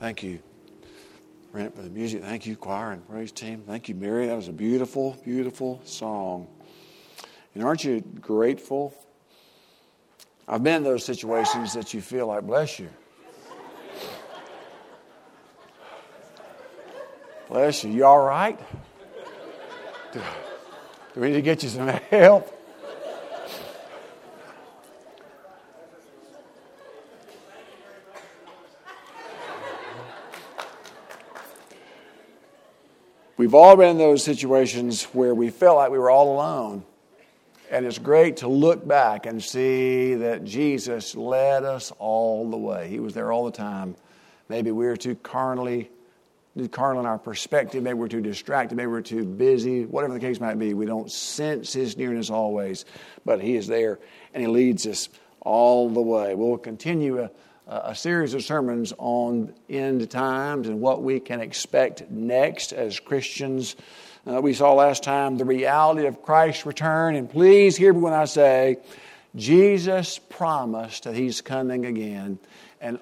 Thank you, Brent, for the music. Thank you, choir and praise team. Thank you, Mary. That was a beautiful, beautiful song. And aren't you grateful? I've been in those situations that you feel like, bless you. Bless you. You all right? Do we need to get you some help? We've all been in those situations where we felt like we were all alone. And it's great to look back and see that Jesus led us all the way. He was there all the time. Maybe we were too carnal in our perspective. Maybe we're too distracted. Maybe we're too busy. Whatever the case might be, we don't sense His nearness always. But He is there, and He leads us all the way. We'll continue a series of sermons on end times and what we can expect next as Christians. We saw last time the reality of Christ's return. And please hear me when I say, Jesus promised that He's coming again. And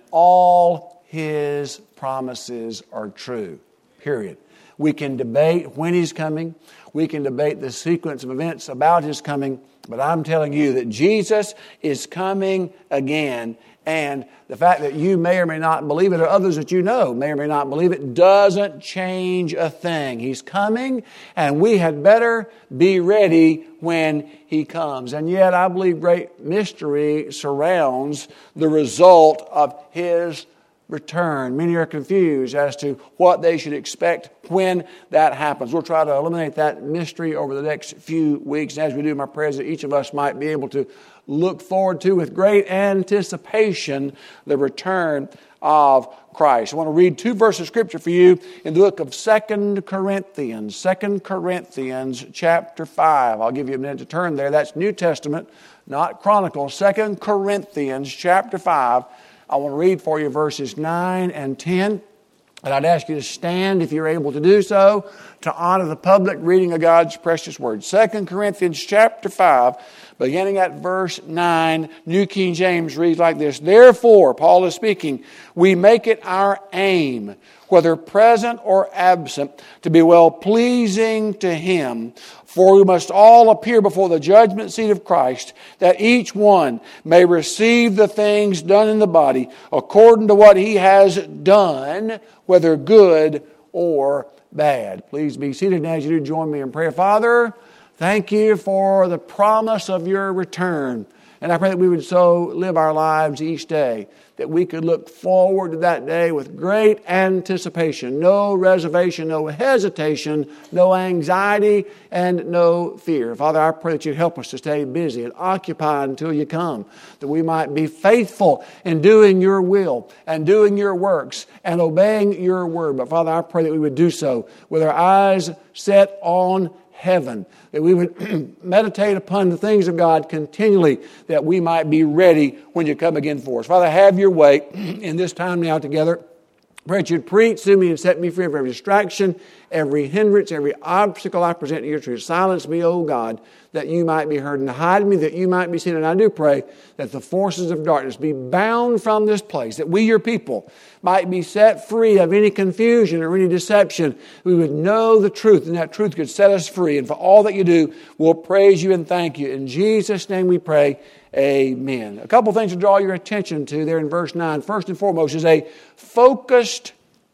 all His promises are true. Period. We can debate when He's coming. We can debate the sequence of events about His coming. But I'm telling you that Jesus is coming again. And the fact that you may or may not believe it, or others that you know may or may not believe it, doesn't change a thing. He's coming, and we had better be ready when He comes. And yet, I believe great mystery surrounds the result of His return. Many are confused as to what they should expect when that happens. We'll try to eliminate that mystery over the next few weeks. And as we do, my prayer is that each of us might be able to look forward to with great anticipation the return of Christ. I want to read two verses of Scripture for you in the book of 2 Corinthians. 2 Corinthians chapter 5. I'll give you a minute to turn there. That's New Testament, not Chronicles. 2 Corinthians chapter 5. I want to read for you verses 9 and 10. And I'd ask you to stand if you're able to do so to honor the public reading of God's precious word. 2 Corinthians chapter 5, beginning at verse 9, New King James reads like this. Therefore, Paul is speaking, we make it our aim, whether present or absent, to be well-pleasing to Him. For we must all appear before the judgment seat of Christ, that each one may receive the things done in the body according to what he has done, whether good or bad. Please be seated as you do join me in prayer. Father, thank you for the promise of your return. And I pray that we would so live our lives each day that we could look forward to that day with great anticipation, no reservation, no hesitation, no anxiety, and no fear. Father, I pray that you'd help us to stay busy and occupied until you come, that we might be faithful in doing your will and doing your works and obeying your word. But Father, I pray that we would do so with our eyes set on heaven, that we would meditate upon the things of God continually, that we might be ready when you come again for us. Father, have your way in this time now together. Pray that you'd preach to me and set me free from every distraction, every hindrance, every obstacle I present to your truth. Silence me, O God, that you might be heard, and hide me that you might be seen. And I do pray that the forces of darkness be bound from this place, that we, your people, might be set free of any confusion or any deception. We would know the truth, and that truth could set us free. And for all that you do, we'll praise you and thank you. In Jesus' name we pray, amen. A couple things to draw your attention to there in verse 9. First and foremost is a focused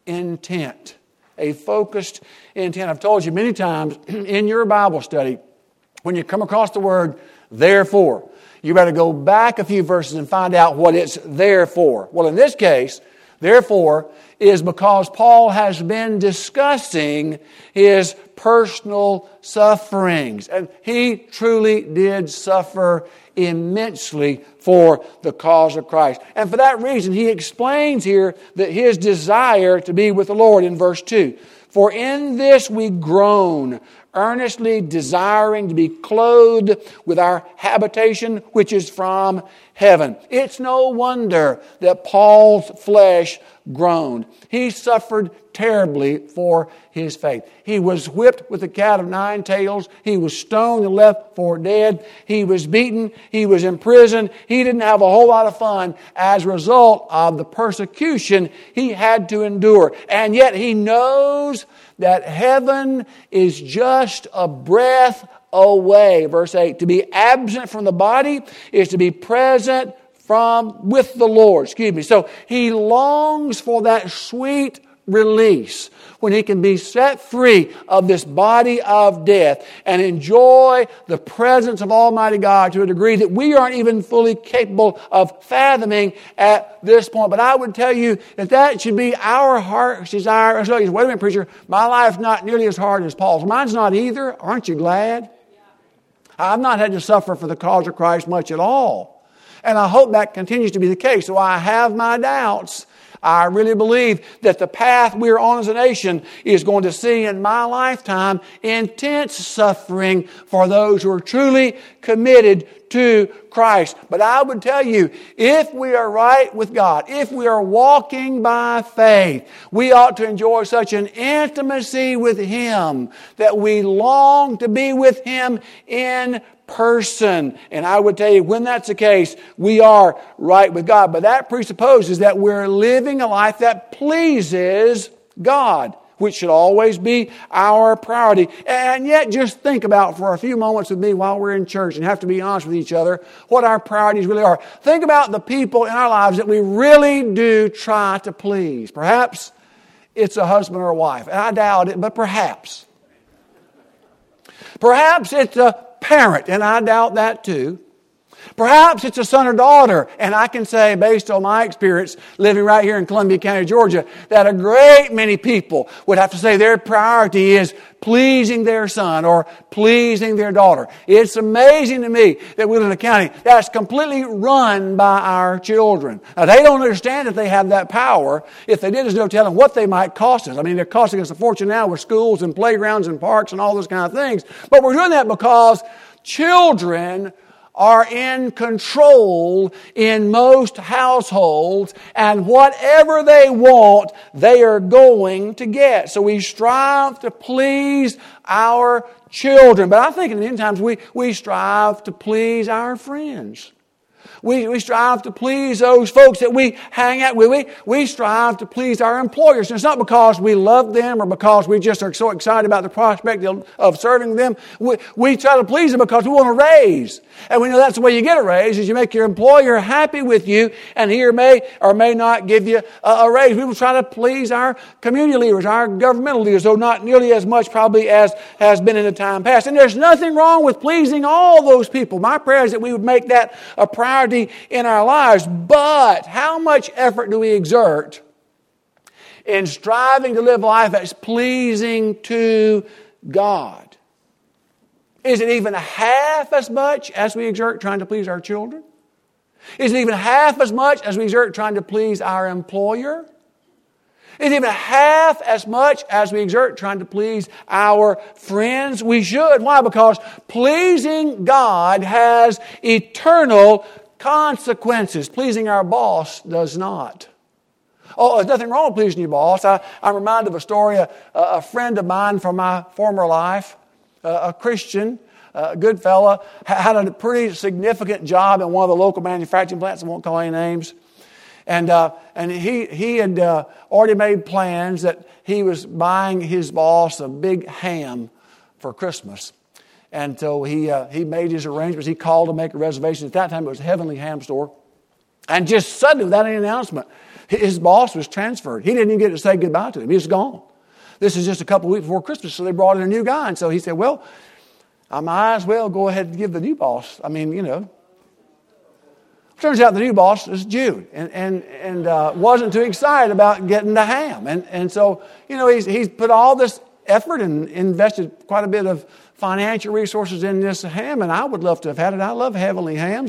intent. A focused intent. I've told you many times in your Bible study, when you come across the word therefore, you better go back a few verses and find out what it's there for. Well, in this case, therefore is because Paul has been discussing his personal sufferings. And he truly did suffer immensely for the cause of Christ. And for that reason, he explains here that his desire to be with the Lord in verse 2. For in this we groan, earnestly desiring to be clothed with our habitation, which is from heaven. It's no wonder that Paul's flesh groaned. He suffered terribly for his faith. He was whipped with a cat of 9 tails. He was stoned and left for dead. He was beaten. He was in prison. He didn't have a whole lot of fun as a result of the persecution he had to endure. And yet he knows that heaven is just a breath away. Verse 8, to be absent from the body is to be present with the Lord. So he longs for that sweet release when he can be set free of this body of death and enjoy the presence of Almighty God to a degree that we aren't even fully capable of fathoming at this point. But I would tell you that should be our heart's desire. So, wait a minute, preacher, my life's not nearly as hard as Paul's. Mine's not either. Aren't you glad? I've not had to suffer for the cause of Christ much at all. And I hope that continues to be the case. So I have my doubts. I really believe that the path we're on as a nation is going to see in my lifetime intense suffering for those who are truly committed to Christ. But I would tell you, if we are right with God, if we are walking by faith, we ought to enjoy such an intimacy with Him that we long to be with Him in person. And I would tell you, when that's the case, we are right with God. But that presupposes that we're living a life that pleases God, which should always be our priority. And yet, just think about for a few moments with me while we're in church and have to be honest with each other what our priorities really are. Think about the people in our lives that we really do try to please. Perhaps it's a husband or a wife. And I doubt it, but perhaps. Perhaps it's a parent, and I doubt that too. Perhaps it's a son or daughter, and I can say, based on my experience living right here in Columbia County, Georgia, that a great many people would have to say their priority is pleasing their son or pleasing their daughter. It's amazing to me that we live in a county that's completely run by our children. Now, they don't understand that they have that power. If they did, there's no telling what they might cost us. I mean, they're costing us a fortune now with schools and playgrounds and parks and all those kind of things. But we're doing that because children are in control in most households, and whatever they want, they are going to get. So we strive to please our children. But I think in many times we strive to please our friends. We strive to please those folks that we hang out with. We strive to please our employers. And it's not because we love them or because we just are so excited about the prospect of serving them. We try to please them because we want a raise. And we know that's the way you get a raise, is you make your employer happy with you, and he may or may not give you a raise. We will try to please our community leaders, our governmental leaders, though not nearly as much probably as has been in the time past. And there's nothing wrong with pleasing all those people. My prayer is that we would make that a priority in our lives. But how much effort do we exert in striving to live a life that's pleasing to God? Is it even half as much as we exert trying to please our children? Is it even half as much as we exert trying to please our employer? Is it even half as much as we exert trying to please our friends? We should. Why? Because pleasing God has eternal consequences. Pleasing our boss does not. Oh, there's nothing wrong with pleasing your boss. I'm reminded of a story, a friend of mine from my former life, a Christian, a good fella, had a pretty significant job in one of the local manufacturing plants. I won't call any names. And he had already made plans that he was buying his boss a big ham for Christmas. And so he made his arrangements. He called to make a reservation. At that time, it was Heavenly Ham Store. And just suddenly, without any announcement, his boss was transferred. He didn't even get to say goodbye to him. He was gone. This is just a couple of weeks before Christmas, so they brought in a new guy. And so he said, well, I might as well go ahead and give the new boss. I mean, Turns out the new boss is Jude and wasn't too excited about getting the ham. And so, he's put all this effort and invested quite a bit of financial resources in this ham, and I would love to have had it. I love heavenly hams.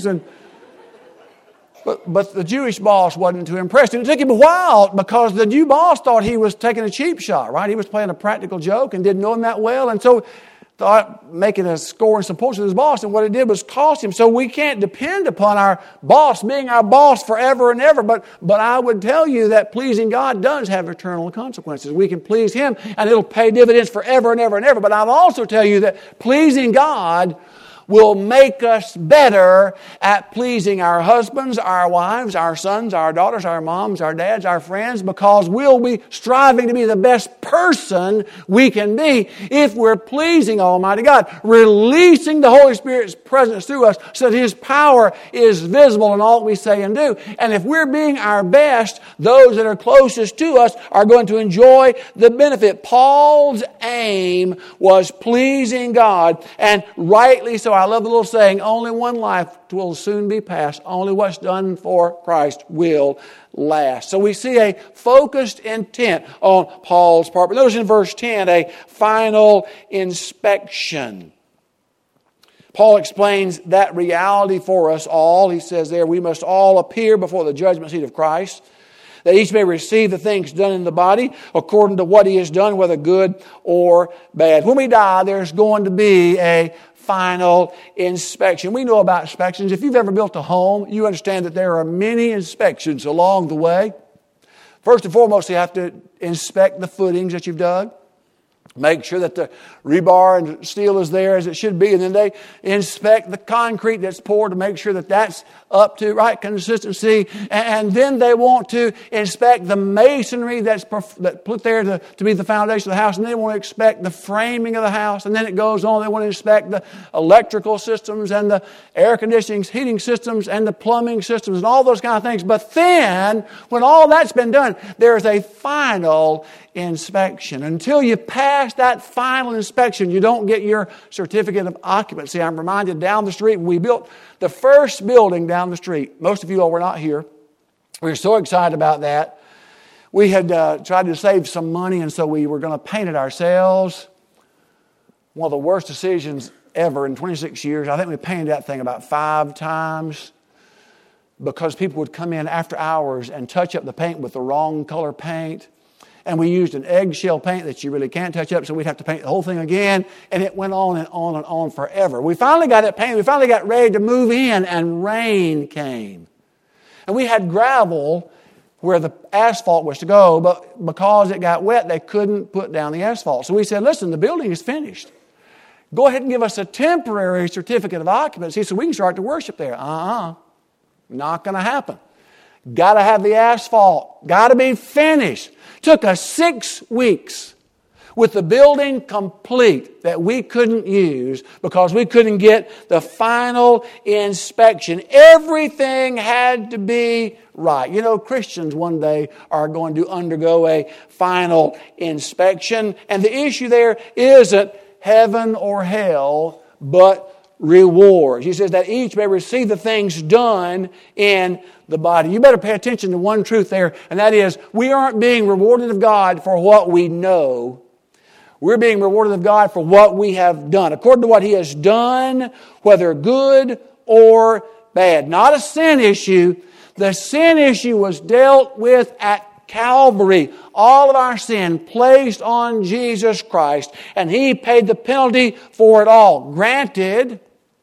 But the Jewish boss wasn't too impressed. And it took him a while because the new boss thought he was taking a cheap shot, right? He was playing a practical joke and didn't know him that well. And so thought making a score and some points with his boss, and what it did was cost him. So we can't depend upon our boss being our boss forever and ever. But I would tell you that pleasing God does have eternal consequences. We can please Him, and it'll pay dividends forever and ever and ever. But I'll also tell you that pleasing God will make us better at pleasing our husbands, our wives, our sons, our daughters, our moms, our dads, our friends, because we'll be striving to be the best person we can be if we're pleasing Almighty God, releasing the Holy Spirit's presence through us so that His power is visible in all we say and do. And if we're being our best, those that are closest to us are going to enjoy the benefit. Paul's aim was pleasing God, and rightly so. I love the little saying, only one life will soon be passed. Only what's done for Christ will last. So we see a focused intent on Paul's part. But notice in verse 10, a final inspection. Paul explains that reality for us all. He says there, we must all appear before the judgment seat of Christ, that each may receive the things done in the body according to what he has done, whether good or bad. When we die, there's going to be a final inspection. We know about inspections. If you've ever built a home, you understand that there are many inspections along the way. First and foremost, you have to inspect the footings that you've dug. Make sure that the rebar and steel is there as it should be. And then they inspect the concrete that's poured to make sure that that's up to right consistency. And then they want to inspect the masonry that's put there to be the foundation of the house. And they want to inspect the framing of the house. And then it goes on. They want to inspect the electrical systems and the air conditioning, heating systems and the plumbing systems and all those kind of things. But then, when all that's been done, there's a final inspection. Until you pass that final inspection, you don't get your certificate of occupancy. I'm reminded down the street, when we built the first building down the street, most of you all were not here. We were so excited about that. We had tried to save some money, and so we were going to paint it ourselves. One of the worst decisions ever in 26 years. I think we painted that thing about 5 times because people would come in after hours and touch up the paint with the wrong color paint. And we used an eggshell paint that you really can't touch up, so we'd have to paint the whole thing again. And it went on and on and on forever. We finally got it painted. We finally got ready to move in, and rain came. And we had gravel where the asphalt was to go, but because it got wet, they couldn't put down the asphalt. So we said, listen, the building is finished. Go ahead and give us a temporary certificate of occupancy so we can start to worship there. Not going to happen. Got to have the asphalt. Got to be finished. Took us 6 weeks with the building complete that we couldn't use because we couldn't get the final inspection. Everything had to be right. You know, Christians one day are going to undergo a final inspection. And the issue there isn't heaven or hell, but rewards. He says that each may receive the things done in the body. You better pay attention to one truth there, and that is we aren't being rewarded of God for what we know. We're being rewarded of God for what we have done, according to what He has done, whether good or bad. Not a sin issue. The sin issue was dealt with at Calvary. All of our sin placed on Jesus Christ, and He paid the penalty for it all. Granted,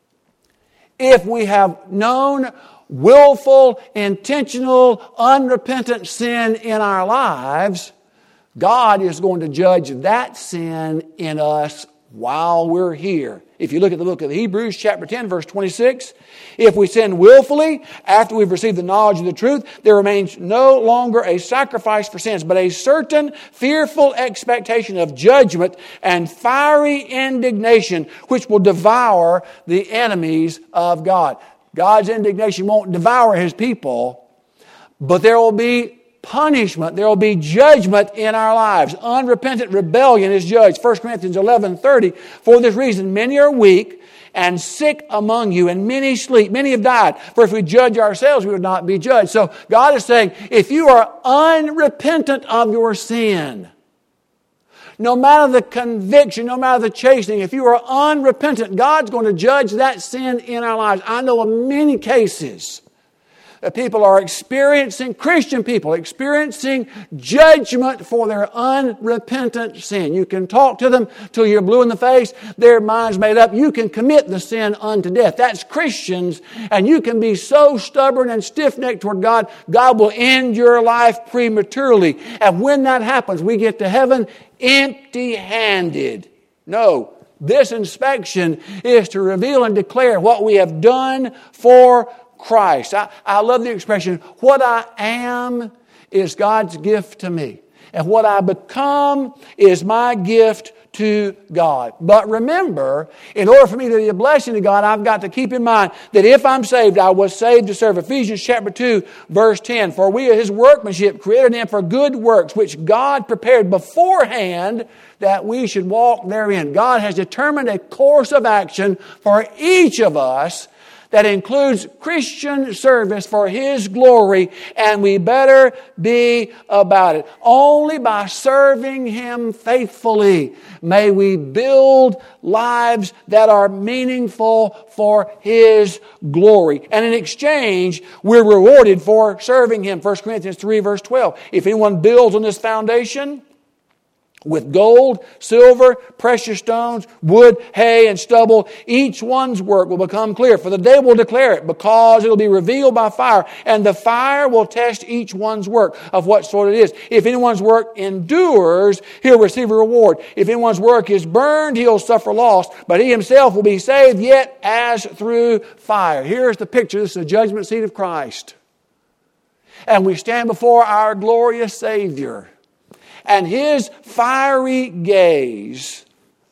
if we have known willful, intentional, unrepentant sin in our lives, God is going to judge that sin in us while we're here. If you look at the book of Hebrews, chapter 10, verse 26, if we sin willfully after we've received the knowledge of the truth, there remains no longer a sacrifice for sins, but a certain fearful expectation of judgment and fiery indignation, which will devour the enemies of God. God's indignation won't devour His people, but there will be punishment. There will be judgment in our lives. Unrepentant rebellion is judged. 1 Corinthians 11:30. For this reason, many are weak and sick among you, and many sleep. Many have died. For if we judge ourselves, we would not be judged. So God is saying, if you are unrepentant of your sin, no matter the conviction, no matter the chastening, if you are unrepentant, God's going to judge that sin in our lives. I know of many cases that people are experiencing, Christian people, experiencing judgment for their unrepentant sin. You can talk to them till you're blue in the face. Their mind's made up. You can commit the sin unto death. That's Christians. And you can be so stubborn and stiff-necked toward God, God will end your life prematurely. And when that happens, we get to heaven empty-handed. No, this inspection is to reveal and declare what we have done for Christ. I love the expression, what I am is God's gift to me. And what I become is my gift to God. But remember, in order for me to be a blessing to God, I've got to keep in mind that if I'm saved, I was saved to serve. Ephesians chapter 2, verse 10. For we are His workmanship, created in Him for good works, which God prepared beforehand that we should walk therein. God has determined a course of action for each of us that includes Christian service for His glory, and we better be about it. Only by serving Him faithfully may we build lives that are meaningful for His glory. And in exchange, we're rewarded for serving Him. 1 Corinthians 3, verse 12. If anyone builds on this foundation with gold, silver, precious stones, wood, hay, and stubble, each one's work will become clear. For the day will declare it, because it will be revealed by fire. And the fire will test each one's work of what sort it is. If anyone's work endures, he'll receive a reward. If anyone's work is burned, he'll suffer loss. But he himself will be saved, yet as through fire. Here's the picture. This is the judgment seat of Christ. And we stand before our glorious Savior. And His fiery gaze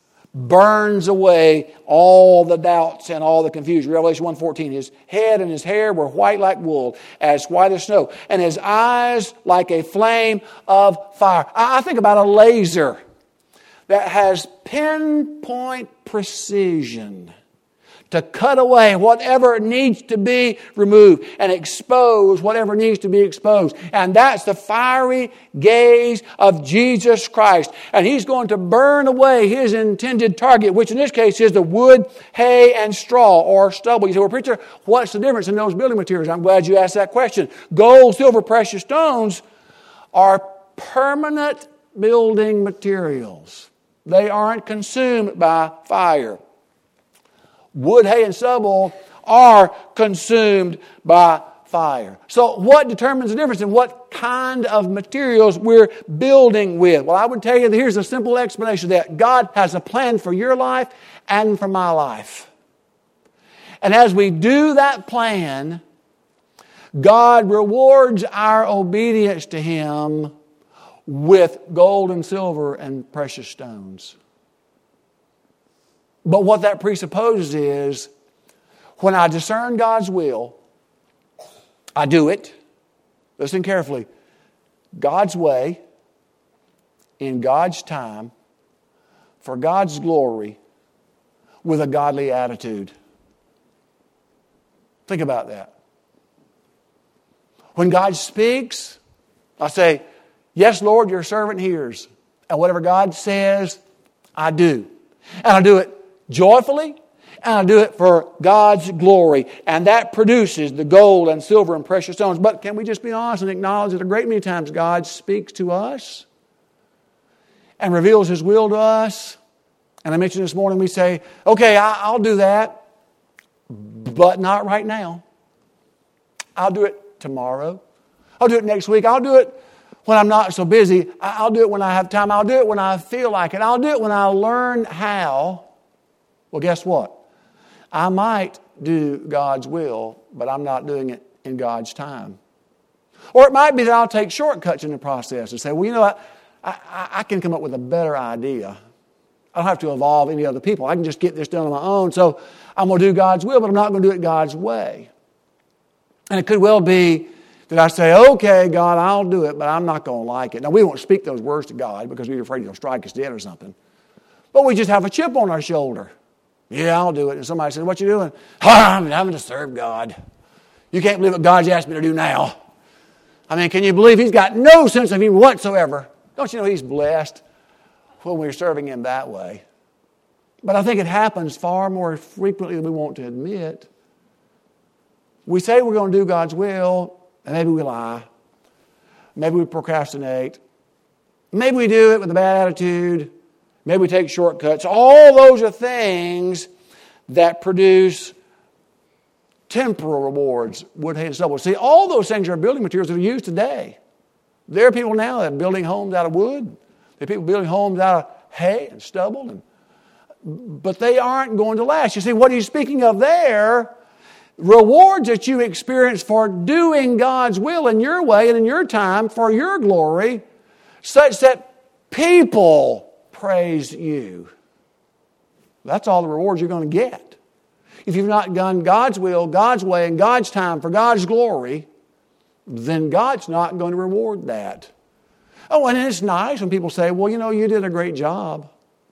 burns away all the doubts and all the confusion. Revelation 1:14, His head and His hair were white like wool, as white as snow, and His eyes like a flame of fire. I think about a laser that has pinpoint precision to cut away whatever needs to be removed and expose whatever needs to be exposed. And that's the fiery gaze of Jesus Christ. And He's going to burn away His intended target, which in this case is the wood, hay, and straw or stubble. You say, well, preacher, what's the difference in those building materials? I'm glad you asked that question. Gold, silver, precious stones are permanent building materials. They aren't consumed by fire. Wood, hay, and stubble are consumed by fire. So what determines the difference in what kind of materials we're building with? Well, I would tell you that here's a simple explanation of that. God has a plan for your life and for my life. And as we do that plan, God rewards our obedience to Him with gold and silver and precious stones. But what that presupposes is, when I discern God's will, I do it, listen carefully, God's way, in God's time, for God's glory, with a godly attitude. Think about that. When God speaks, I say, yes, Lord, your servant hears. And whatever God says, I do. And I do it joyfully, and I do it for God's glory. And that produces the gold and silver and precious stones. But can we just be honest and acknowledge that a great many times God speaks to us and reveals His will to us? And I mentioned this morning, we say, okay, I'll do that, but not right now. I'll do it tomorrow. I'll do it next week. I'll do it when I'm not so busy. I'll do it when I have time. I'll do it when I feel like it. I'll do it when I learn how. Well, guess what? I might do God's will, but I'm not doing it in God's time. Or it might be that I'll take shortcuts in the process and say, well, you know what? I can come up with a better idea. I don't have to involve any other people. I can just get this done on my own. So I'm going to do God's will, but I'm not going to do it God's way. And it could well be that I say, okay, God, I'll do it, but I'm not going to like it. Now, we won't speak those words to God because we're afraid He'll strike us dead or something. But we just have a chip on our shoulder. Yeah, I'll do it. And somebody says, what you doing? I'm having to serve God. You can't believe what God's asked me to do now. I mean, can you believe He's got no sense of humor whatsoever? Don't you know He's blessed when we're serving Him that way? But I think it happens far more frequently than we want to admit. We say we're going to do God's will, and maybe we lie. Maybe we procrastinate. Maybe we do it with a bad attitude. Maybe we take shortcuts. All those are things that produce temporal rewards, wood, hay, and stubble. See, all those things are building materials that are used today. There are people now that are building homes out of wood. There are people building homes out of hay and stubble. But they aren't going to last. You see, what he's speaking of there, rewards that you experience for doing God's will in your way and in your time for your glory, such that people praise you. That's all the rewards you're going to get. If you've not done God's will, God's way, and God's time for God's glory, then God's not going to reward that. Oh, and it's nice when people say, well, you did a great job.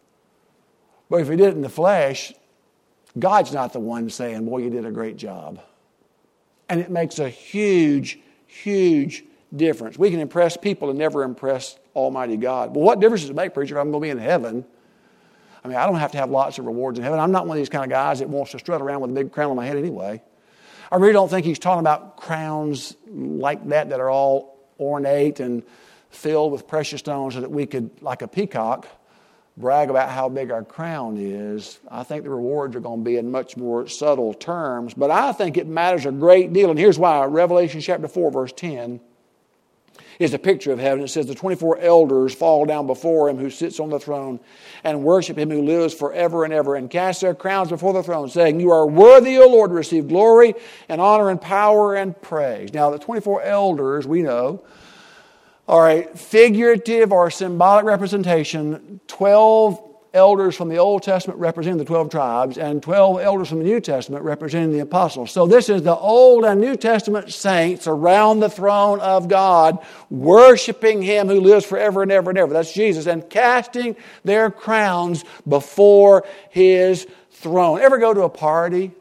But if you did it in the flesh, God's not the one saying, boy, you did a great job. And it makes a huge, huge difference. We can impress people and never impress Almighty God. Well, what difference does it make, preacher, if I'm going to be in heaven? I mean, I don't have to have lots of rewards in heaven. I'm not one of these kind of guys that wants to strut around with a big crown on my head anyway. I really don't think he's talking about crowns like that are all ornate and filled with precious stones so that we could, like a peacock, brag about how big our crown is. I think the rewards are going to be in much more subtle terms, but I think it matters a great deal. And here's why. Revelation chapter 4, verse 10 is a picture of heaven. It says, the 24 elders fall down before him who sits on the throne and worship him who lives forever and ever, and cast their crowns before the throne, saying, you are worthy, O Lord, to receive glory and honor and power and praise. Now, the 24 elders, we know, are a figurative or symbolic representation. 12 elders from the Old Testament representing the 12 tribes, and 12 elders from the New Testament representing the apostles. So this is the Old and New Testament saints around the throne of God, worshiping him who lives forever and ever and ever. That's Jesus. And casting their crowns before his throne. Ever go to a party?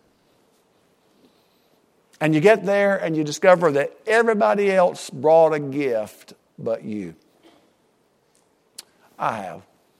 And you get there and you discover that everybody else brought a gift but you. I have.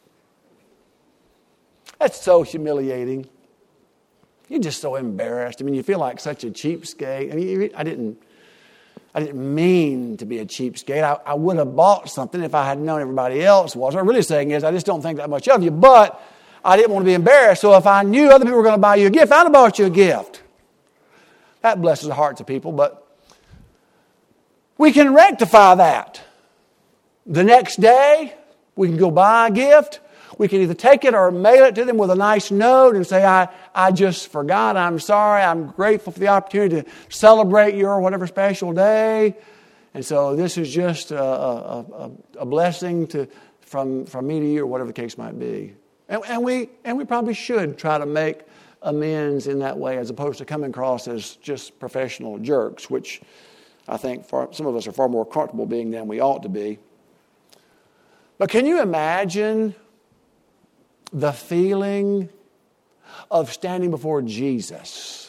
That's so humiliating. You're just so embarrassed. I mean, you feel like such a cheapskate. I mean, I didn't mean to be a cheapskate. I would have bought something if I had known everybody else was. What I'm really saying is I just don't think that much of you, but I didn't want to be embarrassed. So if I knew other people were going to buy you a gift, I'd have bought you a gift. That blesses the hearts of people, but we can rectify that. The next day, we can go buy a gift. We can either take it or mail it to them with a nice note and say, I just forgot, I'm sorry, I'm grateful for the opportunity to celebrate your whatever special day. And so this is just a blessing from me to you, or whatever the case might be. And we probably should try to make amends in that way, as opposed to coming across as just professional jerks, which I think some of us are far more comfortable being than we ought to be. But can you imagine the feeling of standing before Jesus?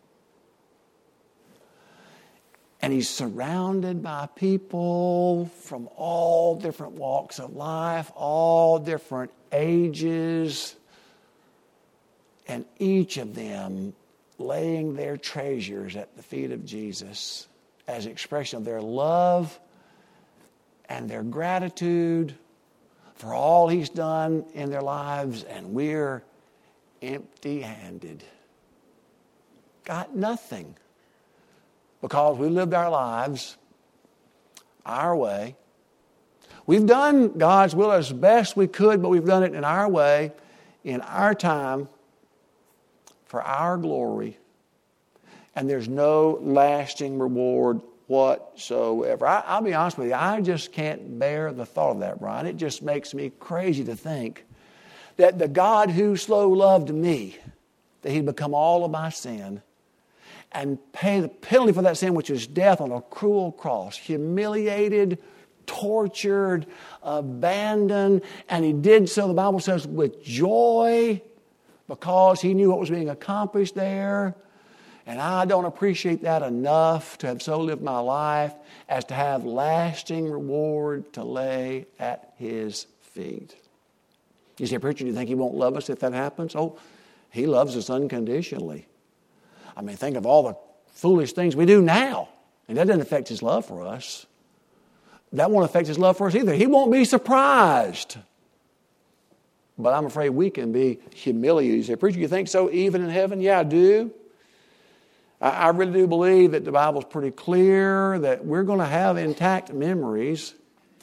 And he's surrounded by people from all different walks of life, all different ages, and each of them laying their treasures at the feet of Jesus as an expression of their love and their gratitude for all he's done in their lives, and we're empty-handed. Got nothing. Because we lived our lives our way. We've done God's will as best we could, but we've done it in our way, in our time, for our glory. And there's no lasting reward whatsoever. I'll be honest with you, I just can't bear the thought of that, Brian. It just makes me crazy to think that the God who so loved me, that he'd become all of my sin and pay the penalty for that sin, which is death on a cruel cross, humiliated, tortured, abandoned, and he did so, the Bible says, with joy, because he knew what was being accomplished there. And I don't appreciate that enough to have so lived my life as to have lasting reward to lay at his feet. You say, preacher, do you think he won't love us if that happens? Oh, he loves us unconditionally. I mean, think of all the foolish things we do now. And that doesn't affect His love for us. That won't affect His love for us either. He won't be surprised. But I'm afraid we can be humiliated. You say, preacher, you think so even in heaven? Yeah, I do. I really do believe that the Bible's pretty clear that we're going to have intact memories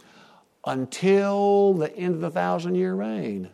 until the end of the 1,000-year reign.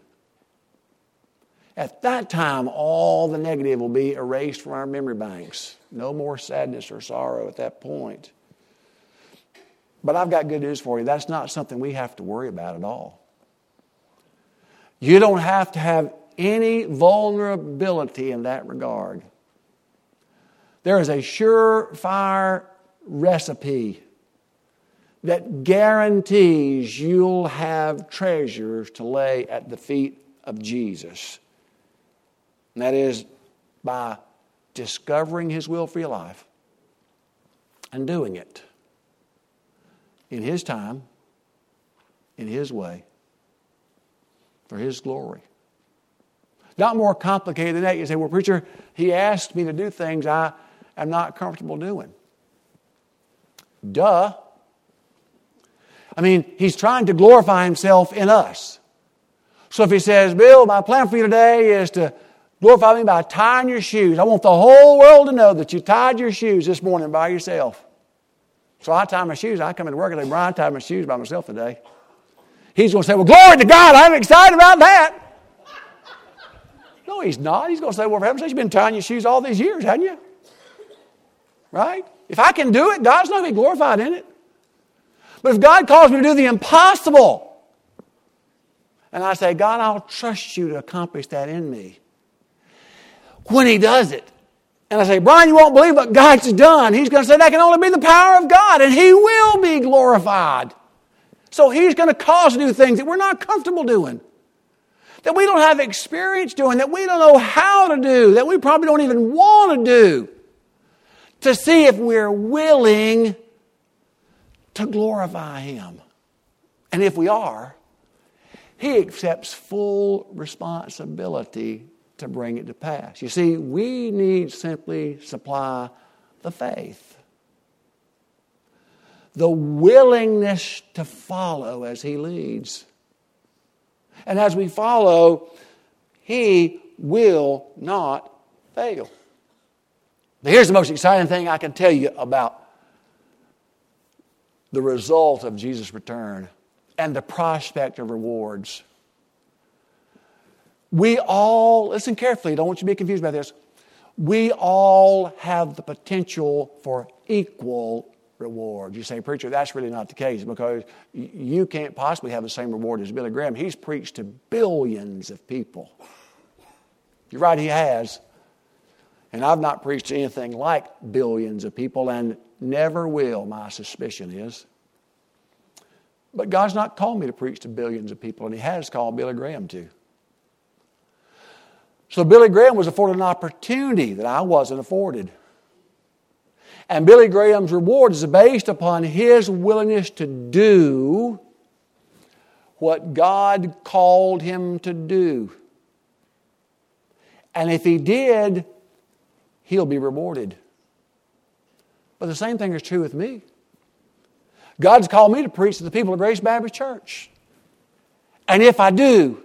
At that time, all the negative will be erased from our memory banks. No more sadness or sorrow at that point. But I've got good news for you. That's not something we have to worry about at all. You don't have to have any vulnerability in that regard. There is a surefire recipe that guarantees you'll have treasures to lay at the feet of Jesus. And that is by discovering His will for your life and doing it in His time, in His way, for His glory. Not more complicated than that. You say, well, preacher, He asked me to do things I am not comfortable doing. Duh. I mean, He's trying to glorify Himself in us. So if He says, Bill, my plan for you today is to glorify me by tying your shoes. I want the whole world to know that you tied your shoes this morning by yourself. So I tie my shoes. I come into work and say, Brian, I tied my shoes by myself today. He's going to say, well, glory to God, I'm excited about that. No, He's not. He's going to say, well, for heaven's sake, you've been tying your shoes all these years, haven't you? Right? If I can do it, God's not going to be glorified in it. But if God calls me to do the impossible, and I say, God, I'll trust you to accomplish that in me. When He does it, and I say, Brian, you won't believe what God's done. He's going to say, that can only be the power of God, and He will be glorified. So He's going to cause us to do things that we're not comfortable doing, that we don't have experience doing, that we don't know how to do, that we probably don't even want to do, to see if we're willing to glorify Him. And if we are, He accepts full responsibility to bring it to pass. You see, we need simply supply the faith, the willingness to follow as He leads. And as we follow, He will not fail. But here's the most exciting thing I can tell you about the result of Jesus' return and the prospect of rewards. We all, listen carefully, don't want you to be confused about this. We all have the potential for equal reward. You say, preacher, that's really not the case because you can't possibly have the same reward as Billy Graham. He's preached to billions of people. You're right, he has. And I've not preached to anything like billions of people and never will, my suspicion is. But God's not called me to preach to billions of people, and He has called Billy Graham to. So Billy Graham was afforded an opportunity that I wasn't afforded. And Billy Graham's reward is based upon his willingness to do what God called him to do. And if he did, he'll be rewarded. But the same thing is true with me. God's called me to preach to the people of Grace Baptist Church. And if I do,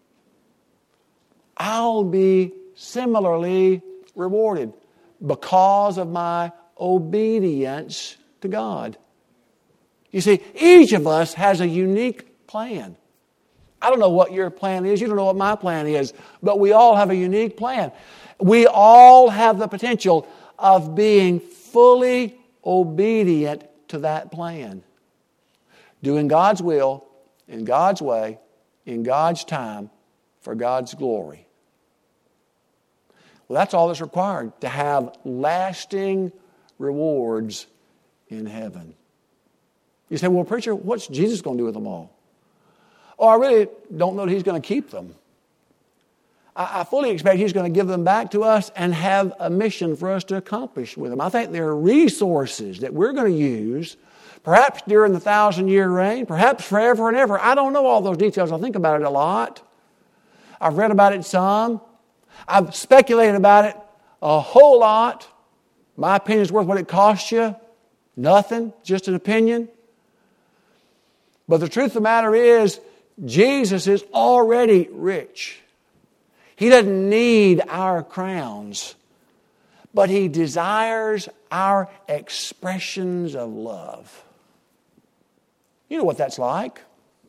I'll be similarly rewarded because of my obedience to God. You see, each of us has a unique plan. I don't know what your plan is. You don't know what my plan is. But we all have a unique plan. We all have the potential of being fully obedient to that plan. Doing God's will, in God's way, in God's time, for God's glory. Well, that's all that's required to have lasting rewards in heaven. You say, well, preacher, what's Jesus going to do with them all? Oh, I really don't know that He's going to keep them. I fully expect He's going to give them back to us and have a mission for us to accomplish with them. I think there are resources that we're going to use, perhaps during the 1,000-year reign, perhaps forever and ever. I don't know all those details. I think about it a lot. I've read about it some. I've speculated about it a whole lot. My opinion is worth what it costs you. Nothing, just an opinion. But the truth of the matter is, Jesus is already rich. He doesn't need our crowns, but He desires our expressions of love. You know what that's like.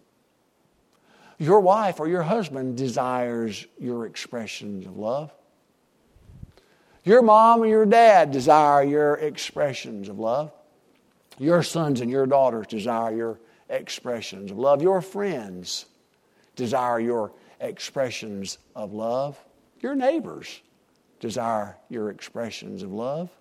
Your wife or your husband desires your expressions of love. Your mom and your dad desire your expressions of love. Your sons and your daughters desire your expressions of love. Your friends desire your expressions of love. Your neighbors desire your expressions of love.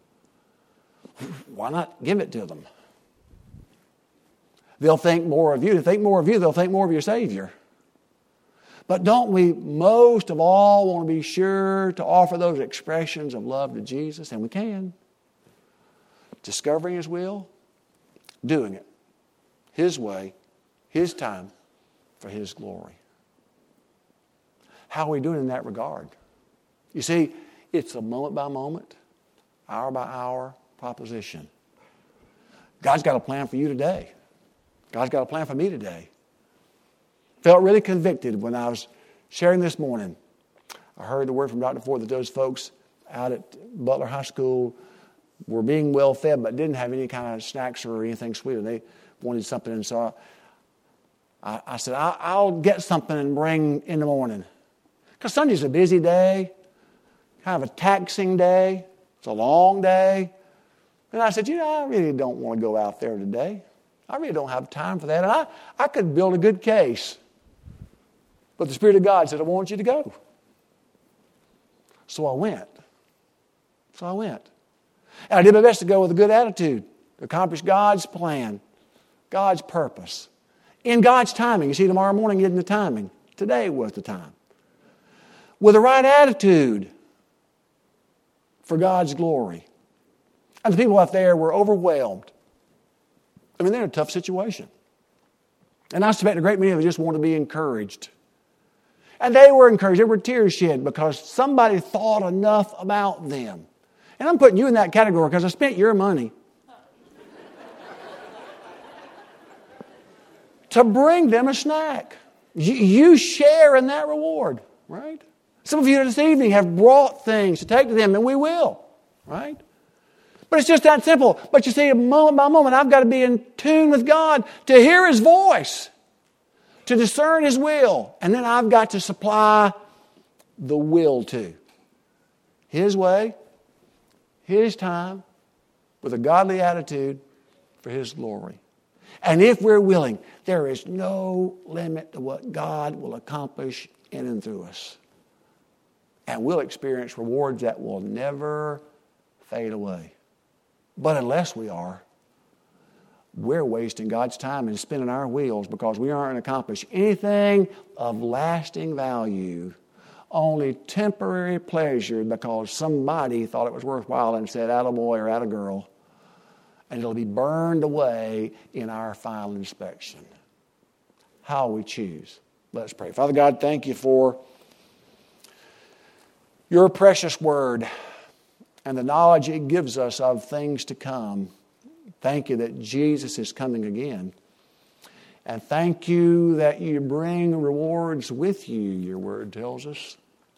Why not give it to them? They'll think more of you. To think more of you, they'll think more of your Savior. But don't we most of all want to be sure to offer those expressions of love to Jesus? And we can. Discovering His will, doing it His way, His time, for His glory. How are we doing in that regard? You see, it's a moment by moment, hour by hour proposition. God's got a plan for you today. God's got a plan for me today. Felt really convicted when I was sharing this morning. I heard the word from Dr. Ford that those folks out at Butler High School were being well fed but didn't have any kind of snacks or anything sweet. And they wanted something. And so I said, I'll get something and bring in the morning. Because Sunday's a busy day, kind of a taxing day. It's a long day. And I said, I really don't want to go out there today. I really don't have time for that. And I could build a good case. But the Spirit of God said, I want you to go. So I went. And I did my best to go with a good attitude, to accomplish God's plan, God's purpose, in God's timing. You see, tomorrow morning isn't the timing. Today was the time. With the right attitude for God's glory. And the people out there were overwhelmed. I mean, they're in a tough situation. And I suspect a great many of them just want to be encouraged. And they were encouraged. They were tears shed because somebody thought enough about them. And I'm putting you in that category because I spent your money to bring them a snack. You share in that reward, right? Some of you this evening have brought things to take to them, and we will, right? But it's just that simple. But you see, moment by moment, I've got to be in tune with God to hear His voice, to discern His will. And then I've got to supply the will to His way, His time, with a godly attitude for His glory. And if we're willing, there is no limit to what God will accomplish in and through us. And we'll experience rewards that will never fade away. But unless we are, we're wasting God's time and spinning our wheels because we aren't accomplishing anything of lasting value. Only temporary pleasure because somebody thought it was worthwhile and said, attaboy or attagirl. And it'll be burned away in our final inspection. How we choose. Let's pray. Father God, thank you for your precious word and the knowledge it gives us of things to come. Thank you that Jesus is coming again. And thank you that you bring rewards with you, your word tells us.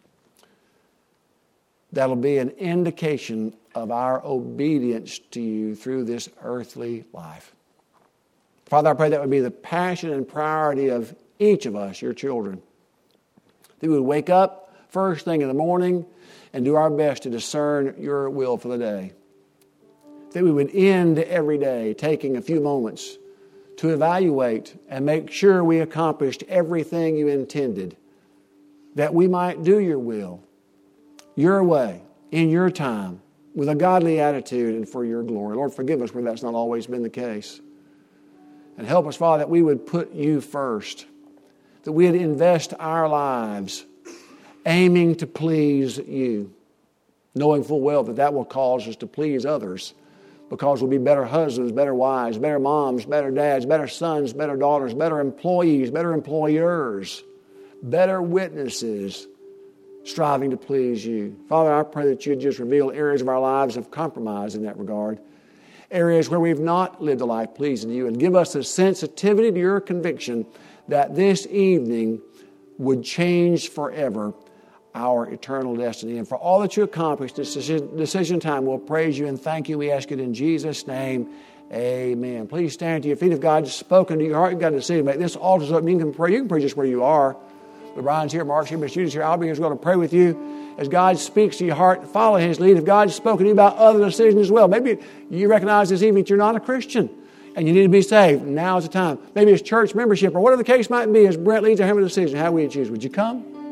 That'll be an indication of our obedience to you through this earthly life. Father, I pray that would be the passion and priority of each of us, your children. That we would wake up first thing in the morning and do our best to discern your will for the day. That we would end every day taking a few moments to evaluate and make sure we accomplished everything you intended. That we might do your will, your way, in your time, with a godly attitude and for your glory. Lord, forgive us where that's not always been the case. And help us, Father, that we would put you first. That we would invest our lives aiming to please you, knowing full well that that will cause us to please others because we'll be better husbands, better wives, better moms, better dads, better sons, better daughters, better employees, better employers, better witnesses striving to please you. Father, I pray that you'd just reveal areas of our lives of compromise in that regard, areas where we've not lived a life pleasing to you, and give us the sensitivity to your conviction that this evening would change forever our eternal destiny. And for all that you accomplished this decision time, we'll praise you and thank you. We ask it in Jesus' name. Amen. Please stand to your feet. If God has spoken to your heart, you've got a decision to make. This altar's open. You can pray. You can pray just where you are. But Brian's here, Mark's here, Miss Judy's here. I'll be here as well to pray with you. As God speaks to your heart, follow His lead. If God has spoken to you about other decisions as well, maybe you recognize this evening that you're not a Christian and you need to be saved. Now is the time. Maybe it's church membership or whatever the case might be. As Brent leads our hammer decision, how will you choose? Would you come?